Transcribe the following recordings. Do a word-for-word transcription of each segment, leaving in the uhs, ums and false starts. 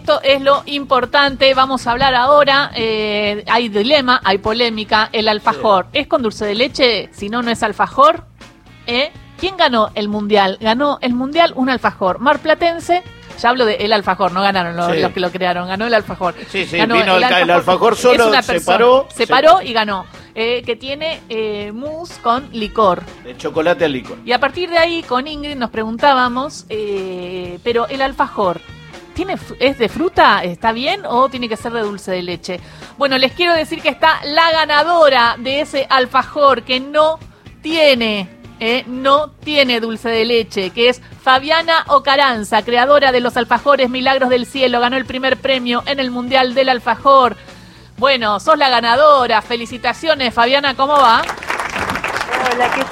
esto es lo importante. Vamos a hablar ahora. Eh, hay dilema, hay polémica. El alfajor, sí. ¿Es con dulce de leche? Si no, no es alfajor. ¿Eh? ¿Quién ganó el mundial? Ganó el mundial un alfajor marplatense. Ya hablo de el alfajor, no ganaron los, sí. los que lo crearon, ganó el alfajor. Sí, sí, ganó vino el, el, alfajor, el alfajor solo, se paró. Se paró y ganó. Eh, que tiene eh, mousse con licor. De chocolate al licor. Y a partir de ahí, con Ingrid nos preguntábamos, eh, pero el alfajor, ¿tiene, ¿es de fruta? ¿Está bien? ¿O tiene que ser de dulce de leche? Bueno, les quiero decir que está la ganadora de ese alfajor que no tiene... Eh, no tiene dulce de leche, que es Fabiana Ocaranza, creadora de los alfajores Milagros del Cielo, ganó el primer premio en el Mundial del Alfajor. Bueno, sos la ganadora, felicitaciones, Fabiana, ¿cómo va? Hola, ¿qué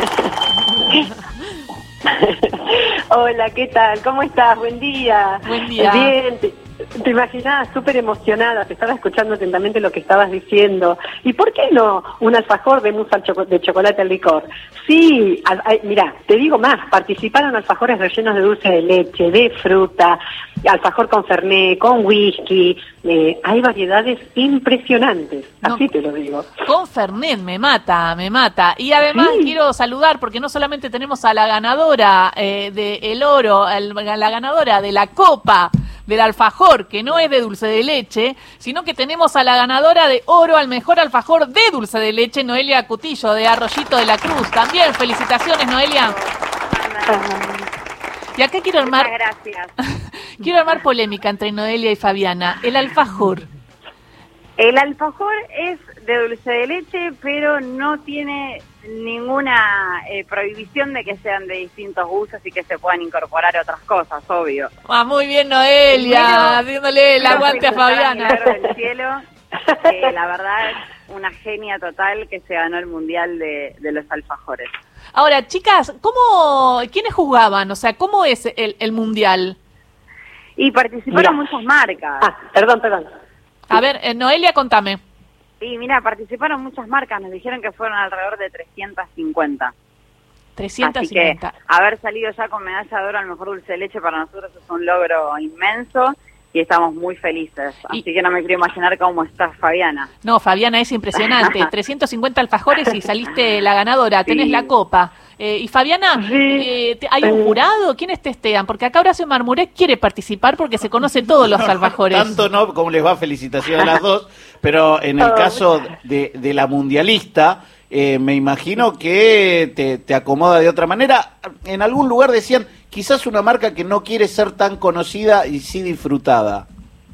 tal? Hola, ¿qué tal? ¿Cómo estás? Buen día. Buen día. Bien, te, te imaginabas súper emocionada, te estaba escuchando atentamente lo que estabas diciendo. ¿Y por qué no un alfajor de mousse al choco, de chocolate al licor? Sí, a, a, mirá, te digo más, participaron alfajores rellenos de dulce de leche, de fruta, alfajor con fernet, con whisky, eh, hay variedades impresionantes, no, así te lo digo. Con fernet, me mata, me mata. Y además sí. Quiero saludar, porque no solamente tenemos a la ganadora eh, de el oro, el, la ganadora de la copa del alfajor, que no es de dulce de leche, sino que tenemos a la ganadora de oro al mejor alfajor de dulce de leche, Noelia Cutillo, de Arroyito de la Cruz. También, felicitaciones, Noelia. Y acá quiero armar... Muchas gracias. Quiero armar polémica entre Noelia y Fabiana. El alfajor. El alfajor es de dulce de leche, pero no tiene ninguna eh, prohibición de que sean de distintos usos y que se puedan incorporar otras cosas, obvio. Ah, muy bien, Noelia, haciéndole el aguante a Fabiana. Del cielo, eh, la verdad es una genia total que se ganó el mundial de, de los alfajores. Ahora, chicas, ¿cómo, quiénes jugaban? O sea, ¿cómo es el, el mundial? Y participaron mira. muchas marcas. Ah, perdón, perdón. A ver, eh, Noelia, contame. Sí, mira, participaron muchas marcas, nos dijeron que fueron alrededor de trescientas cincuenta. trescientas cincuenta. Así que haber salido ya con medalla de oro al mejor dulce de leche para nosotros es un logro inmenso y estamos muy felices. Así y... que no me quiero imaginar cómo está Fabiana. No, Fabiana, es impresionante. trescientos cincuenta alfajores y saliste la ganadora, tenés sí. la copa. Eh, y Fabiana, sí. eh, ¿hay un jurado? ¿Quiénes testean? Porque acá Horacio Marmurek quiere participar porque se conoce todos los alfajores. Tanto no, como les va, felicitaciones a las dos, pero en el caso de, de la mundialista, eh, me imagino que te, te acomoda de otra manera. En algún lugar decían, quizás una marca que no quiere ser tan conocida y sí disfrutada.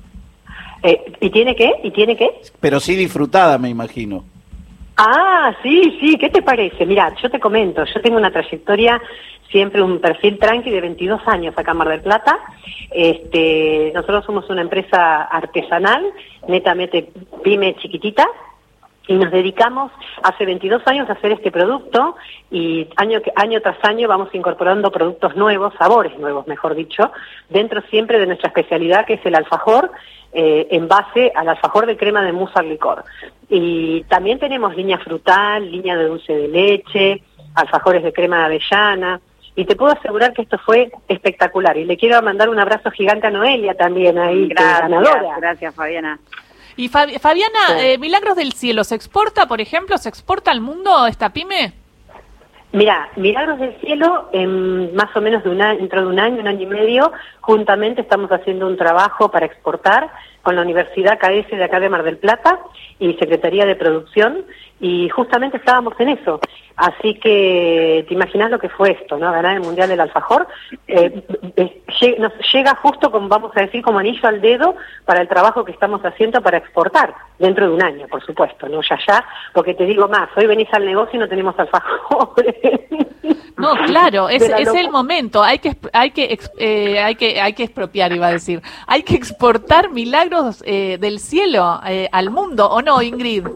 Eh, ¿Y tiene qué? ¿Y tiene qué? Pero sí disfrutada, me imagino. Ah, sí, sí, ¿qué te parece? Mirá, yo te comento, yo tengo una trayectoria, siempre un perfil tranqui de veintidós años acá en Mar del Plata. Este, nosotros somos una empresa artesanal, netamente pyme chiquitita, y nos dedicamos hace veintidós años a hacer este producto y año, año tras año vamos incorporando productos nuevos, sabores nuevos, mejor dicho, dentro siempre de nuestra especialidad que es el alfajor, eh, en base al alfajor de crema de mousse al licor. Y también tenemos línea frutal, línea de dulce de leche, alfajores de crema de avellana, y te puedo asegurar que esto fue espectacular. Y le quiero mandar un abrazo gigante a Noelia también ahí, gracias, ganadora. Gracias, Fabiana. Y Fabiana, sí. eh, Milagros del Cielo, ¿se exporta, por ejemplo, se exporta al mundo esta pyme? Mira, Milagros del Cielo, en más o menos de un año, dentro de un año, un año y medio, juntamente estamos haciendo un trabajo para exportar con la Universidad K S de acá de Mar del Plata y Secretaría de Producción, y justamente estábamos en eso. Así que te imaginas lo que fue esto, ¿no? Ganar el Mundial del Alfajor. Eh, eh, nos llega justo, como vamos a decir, como anillo al dedo para el trabajo que estamos haciendo para exportar dentro de un año, por supuesto, no ya ya, porque te digo más, hoy venís al negocio y no tenemos alfajores. No, claro, es, es el momento, hay que hay que eh, hay que hay que expropiar, iba a decir, hay que exportar Milagros eh, del Cielo eh, al mundo, ¿o no, Ingrid?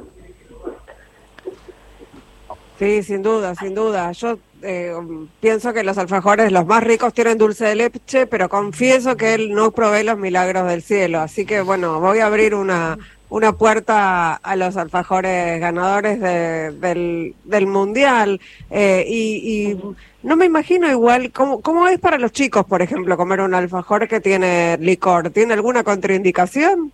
Sí, sin duda, sin duda. Yo eh, pienso que los alfajores, los más ricos, tienen dulce de leche, pero confieso que él no probé los Milagros del Cielo, así que bueno, voy a abrir una una puerta a los alfajores ganadores de, del, del Mundial. Eh, y, y no me imagino igual, ¿cómo, ¿cómo es para los chicos, por ejemplo, comer un alfajor que tiene licor? ¿Tiene alguna contraindicación?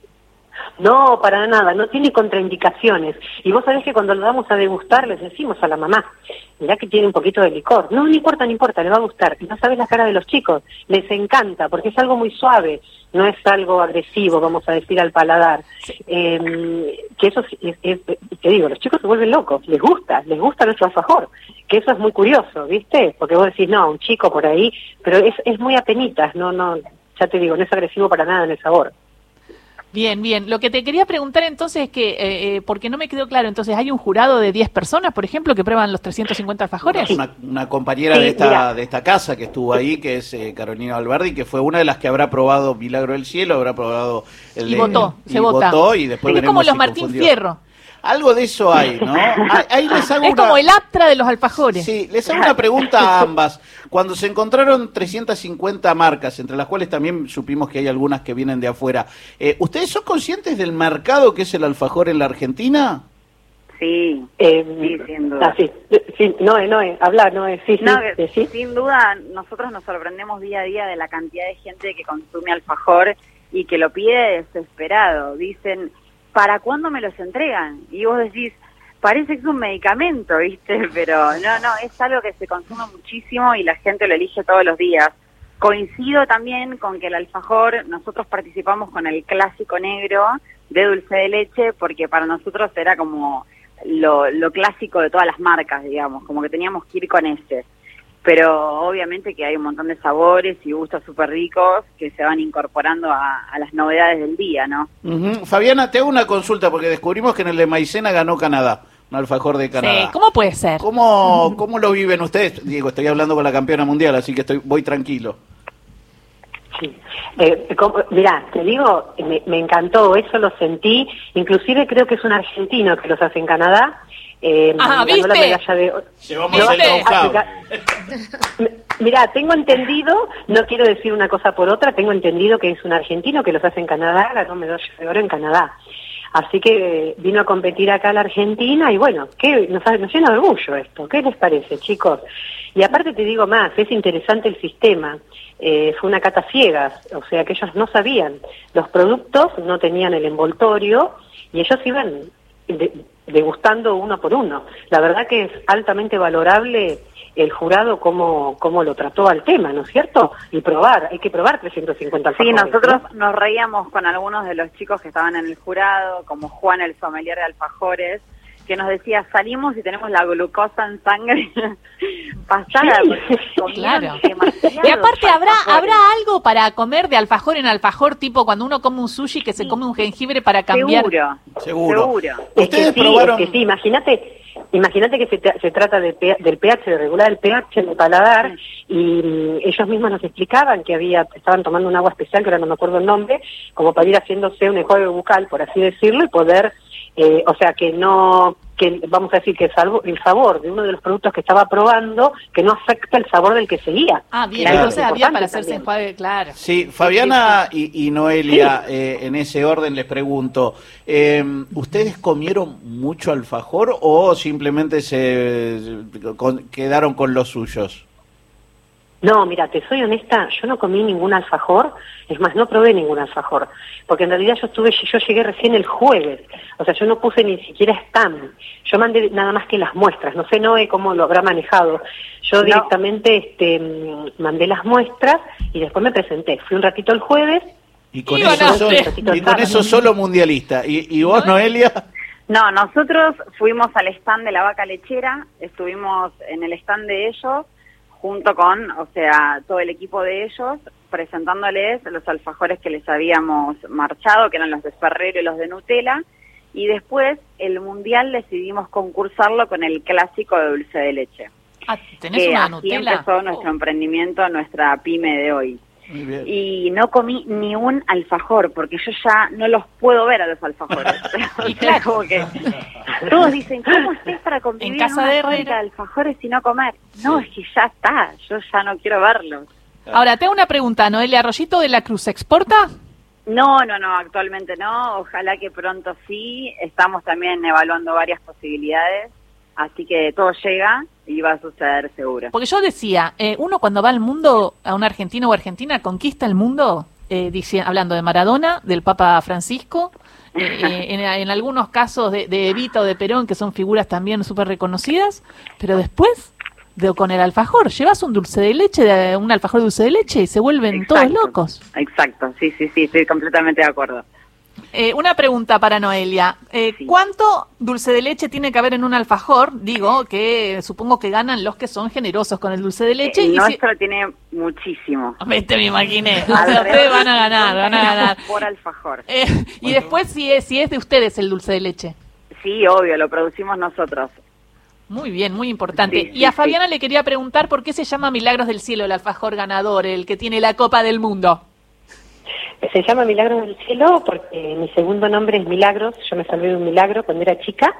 No, para nada, no tiene contraindicaciones. Y vos sabés que cuando lo damos a degustar les decimos a la mamá, mirá que tiene un poquito de licor. No, no importa, no importa, le va a gustar. Y no sabés la cara de los chicos, les encanta, porque es algo muy suave, no es algo agresivo, vamos a decir, al paladar. Eh, que eso es, es, es, te digo, los chicos se vuelven locos, les gusta, les gusta nuestro alfajor. Que eso es muy curioso, ¿viste? Porque vos decís, no, un chico por ahí, pero es, es muy apenitas, no, no, ya te digo, no es agresivo para nada en el sabor. Bien, bien. Lo que te quería preguntar entonces es que, eh, eh, porque no me quedó claro, entonces, ¿hay un jurado de diez personas, por ejemplo, que prueban los trescientos cincuenta alfajores? Una, una compañera Sí, de esta mira. de esta casa que estuvo ahí, que es eh, Carolina Alberdi, que fue una de las que habrá probado Milagro del Cielo, habrá probado el Y de- votó, y se vota. votó, y después Es veremos como los si Martín confundió. Fierro. Algo de eso hay, ¿no? Ahí- Ahí les hago Es una... como el Aptra de los alfajores. Sí, les hago una pregunta a ambas. Cuando se encontraron trescientas cincuenta marcas, entre las cuales también supimos que hay algunas que vienen de afuera, eh, ¿ustedes son conscientes del mercado que es el alfajor en la Argentina? Sí, Eh, sí, sin duda. Ah, sí, sí, Noé, Noé, habla, Noé, sí, sí, No, sí, sí. sin duda, nosotros nos sorprendemos día a día de la cantidad de gente que consume alfajor y que lo pide desesperado. Dicen, ¿para cuándo me los entregan? Y vos decís, parece que es un medicamento, ¿viste? Pero no, no, es algo que se consume muchísimo y la gente lo elige todos los días. Coincido también con que el alfajor, nosotros participamos con el clásico negro de dulce de leche porque para nosotros era como lo, lo clásico de todas las marcas, digamos, como que teníamos que ir con ese. Pero obviamente que hay un montón de sabores y gustos súper ricos que se van incorporando a, a las novedades del día, ¿no? Ujú. Fabiana, te hago una consulta porque descubrimos que en el de Maicena ganó Canadá, un alfajor de Canadá. Sí, ¿cómo puede ser? ¿Cómo, ¿Cómo lo viven ustedes? Digo, estoy hablando con la campeona mundial, así que estoy voy tranquilo. Sí. Eh, como- mirá, te digo, me, me encantó, eso lo sentí, inclusive creo que es un argentino que los hace en Canadá. Eh, Ah, ganó la ¿viste? medalla de- Llevamos ¿Viste? el know-how. Ah, Mirá, tengo entendido, no quiero decir una cosa por otra, tengo entendido que es un argentino que los hace en Canadá, ganó medalla de oro en Canadá. Así que eh, vino a competir acá a la Argentina y bueno, ¿qué? Nos, nos llena de orgullo esto. ¿Qué les parece, chicos? Y aparte te digo más, es interesante el sistema. Eh, fue una cata ciegas, o sea que ellos no sabían. Los productos no tenían el envoltorio y ellos iban de- degustando uno por uno. La verdad que es altamente valorable el jurado cómo, cómo lo trató al tema, ¿no es cierto? Y probar, hay que probar trescientos cincuenta Sí, alfajores, nosotros ¿no? nos reíamos con algunos de los chicos que estaban en el jurado, como Juan, el sommelier de alfajores, que nos decía, salimos y tenemos la glucosa en sangre pasada. Sí, porque comieron claro. demasiados Y aparte, ¿habrá alfajores. habrá algo para comer de alfajor en alfajor, tipo cuando uno come un sushi que se come un jengibre para cambiar? Seguro, Seguro. seguro. Es Ustedes que sí, probaron... es que sí, imagínate, imagínate que se, te- se trata de pe- del pH, de regular el pH en el paladar, y mm, ellos mismos nos explicaban que había, estaban tomando un agua especial, que ahora no me acuerdo el nombre, como para ir haciéndose un enjuague bucal, por así decirlo, y poder, eh, o sea, que no, que vamos a decir que el, salvo- el sabor de uno de los productos que estaba probando, que no afecta el sabor del que seguía. Ah, bien, Claro. entonces había para Importante hacerse también. enjuague, claro. Sí, Fabiana y, y Noelia, eh, en ese orden les pregunto, eh, ¿ustedes comieron mucho alfajor o simplemente se con- quedaron con los suyos? No, mira, te soy honesta, yo no comí ningún alfajor, es más, no probé ningún alfajor, porque en realidad yo estuve, yo llegué recién el jueves, o sea, yo no puse ni siquiera stand, yo mandé nada más que las muestras, no sé Noé cómo lo habrá manejado, yo No. directamente este, mm, mandé las muestras y después me presenté, fui un ratito el jueves. Y con, Y eso, ganaste. solo, y con eso solo mundialista. ¿Y, y vos, Noelia? No, nosotros fuimos al stand de la vaca lechera, estuvimos en el stand de ellos, junto con, o sea, todo el equipo de ellos, presentándoles los alfajores que les habíamos marchado, que eran los de Ferrero y los de Nutella, y después el mundial decidimos concursarlo con el clásico de dulce de leche. Ah, ¿tenés Que una así Nutella? empezó nuestro emprendimiento, nuestra pyme de hoy. Muy bien. Y no comí ni un alfajor, porque yo ya no los puedo ver a los alfajores. O Y sea, claro. como que todos dicen, ¿cómo estés para convivir En casa una de fábrica Herrera. de alfajores y no comer? No, Sí. es que ya está, yo ya no quiero verlos. Ahora, te hago una pregunta, Noelia, ¿Arroyito de la Cruz se exporta? No, no, no, actualmente no. Ojalá que pronto sí. Estamos también evaluando varias posibilidades. Así que todo llega y va a suceder seguro. Porque yo decía, eh, uno cuando va al mundo, a un argentino o argentina, conquista el mundo, eh, dice, hablando de Maradona, del Papa Francisco, eh, eh, en, en algunos casos de, de Evita o de Perón, que son figuras también súper reconocidas, pero después, de, con el alfajor, llevas un dulce de leche, de, un alfajor de dulce de leche y se vuelven Exacto, todos locos. Exacto, sí, sí, sí, estoy completamente de acuerdo. Eh, una pregunta para Noelia. Eh, Sí. ¿Cuánto dulce de leche tiene que haber en un alfajor? Digo, que supongo que ganan los que son generosos con el dulce de leche. El y nuestro si... tiene muchísimo. Vete, me imaginé. O sea, Alrededor ustedes van a de ganar, van a ganar. Por alfajor. Eh, y después, si es, si es de ustedes el dulce de leche. Sí, obvio, lo producimos nosotros. Muy bien, muy importante. Sí, sí, y a sí. Fabiana le quería preguntar por qué se llama Milagros del Cielo el alfajor ganador, el que tiene la Copa del Mundo. Se llama Milagros del Cielo porque mi segundo nombre es Milagros, yo me salvé de un milagro cuando era chica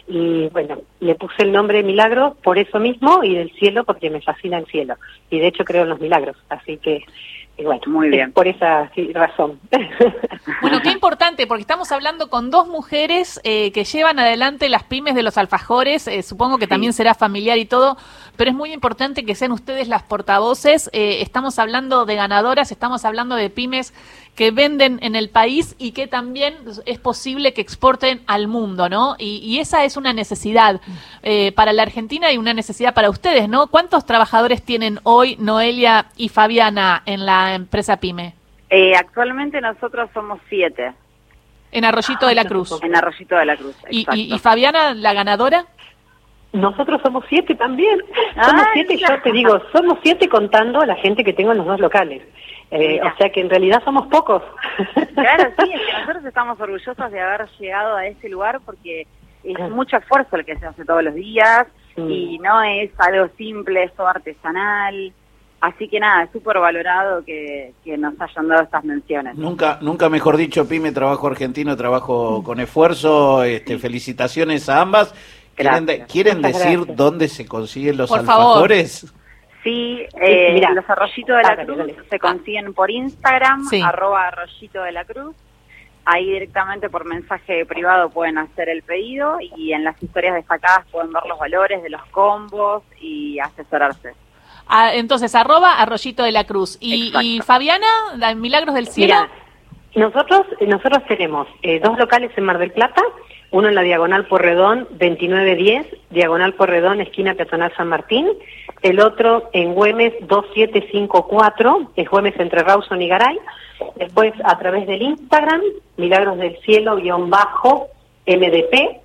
y bueno, le puse el nombre Milagro por eso mismo y del cielo porque me fascina el cielo y de hecho creo en los milagros, así que y bueno, Muy bien. es por esa sí, razón. Bueno, qué importante, porque estamos hablando con dos mujeres eh, que llevan adelante las pymes de los alfajores, eh, supongo que Sí. también será familiar y todo, pero es muy importante que sean ustedes las portavoces. Eh, estamos hablando de ganadoras, estamos hablando de pymes que venden en el país y que también es posible que exporten al mundo, ¿no? Y, y esa es una necesidad eh, para la Argentina y una necesidad para ustedes, ¿no? ¿Cuántos trabajadores tienen hoy Noelia y Fabiana en la empresa pyme? Eh, actualmente nosotros somos siete En Arroyito de la Cruz. en Arroyito de la Cruz. ¿Y, Exacto. y, y Fabiana, la ganadora? Nosotros somos siete también, somos Ay, siete, mira. yo te digo, somos siete contando a la gente que tengo en los dos locales, eh, Mira. o sea que en realidad somos pocos. Claro, sí, es que nosotros estamos orgullosos de haber llegado a este lugar porque es mucho esfuerzo el que se hace todos los días Mm. y no es algo simple, es todo artesanal. Así que nada, es súper valorado que, que nos hayan dado estas menciones. Nunca, nunca mejor dicho, pyme, trabajo argentino, trabajo con esfuerzo. Este, felicitaciones a ambas. ¿Quieren, de- Gracias. ¿quieren Muchas decir gracias. dónde se consiguen los Por favor. alfajores? Sí, eh, mirá. los Arroyitos de la Ah, dale, Cruz dale. se consiguen por Instagram, Sí. arroba Arroyito de la Cruz. Ahí directamente por mensaje privado pueden hacer el pedido y en las historias destacadas pueden ver los valores de los combos y asesorarse. Ah, entonces, arroba Arroyito de la Cruz. ¿Y, Exacto. y Fabiana, la Milagros del Cielo? Mira, nosotros nosotros tenemos eh, dos locales en Mar del Plata, uno en la Diagonal Porredón veintinueve diez, Diagonal Porredón, esquina peatonal San Martín, el otro en Güemes dos siete cinco cuatro, es Güemes entre Rawson y Garay. Después a través del Instagram, Milagros del Cielo guión bajo M D P,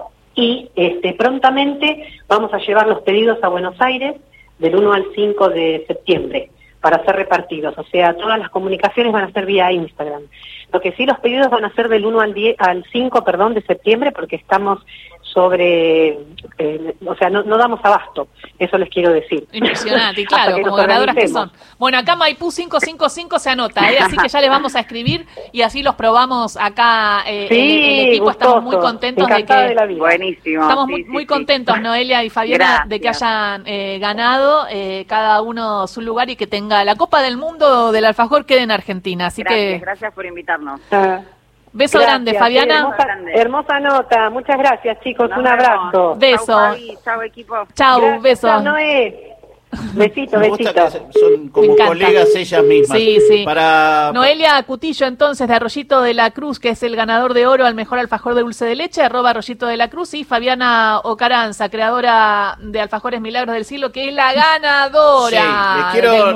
y este prontamente vamos a llevar los pedidos a Buenos Aires del uno al cinco de septiembre para ser repartidos, o sea, todas las comunicaciones van a ser vía Instagram. Lo que sí, los pedidos van a ser del uno al diez, al cinco, perdón, de septiembre, porque estamos sobre, eh, o sea, no, no damos abasto, eso les quiero decir. Impresionante, y Hasta claro, que como nos ganadoras que organicemos. son. Bueno, acá Maipú cinco cinco cinco se anota, ¿eh? Así que ya les vamos a escribir y así los probamos acá. Eh, Sí, el, el equipo estamos muy gustoso, contentos de encantada que... de la vida. Buenísimo. Estamos sí, muy, sí, muy sí. contentos, Noelia y Fabiana, Gracias. de que hayan eh, ganado eh, cada uno su lugar y que tenga la Copa del Mundo del alfajor quede en Argentina. Así Gracias, que gracias por invitarnos. Ah, beso gracias, grande, Fabiana. Hermosa, Grande. hermosa nota, muchas gracias chicos, Nos un vemos. abrazo. Beso. Chau, Fabi. Chau, equipo. Chau, Gracias, beso. chao, Noé. Besito, Me gusta besito. que son Me como encanta. colegas ellas mismas. Sí, sí. Para, Noelia Cutillo, entonces, de Arroyito de la Cruz, que es el ganador de oro al mejor alfajor de dulce de leche, arroba Arroyito de la Cruz, y Fabiana Ocaranza, creadora de Alfajores Milagros del Cielo, que es la ganadora. Sí, les quiero- del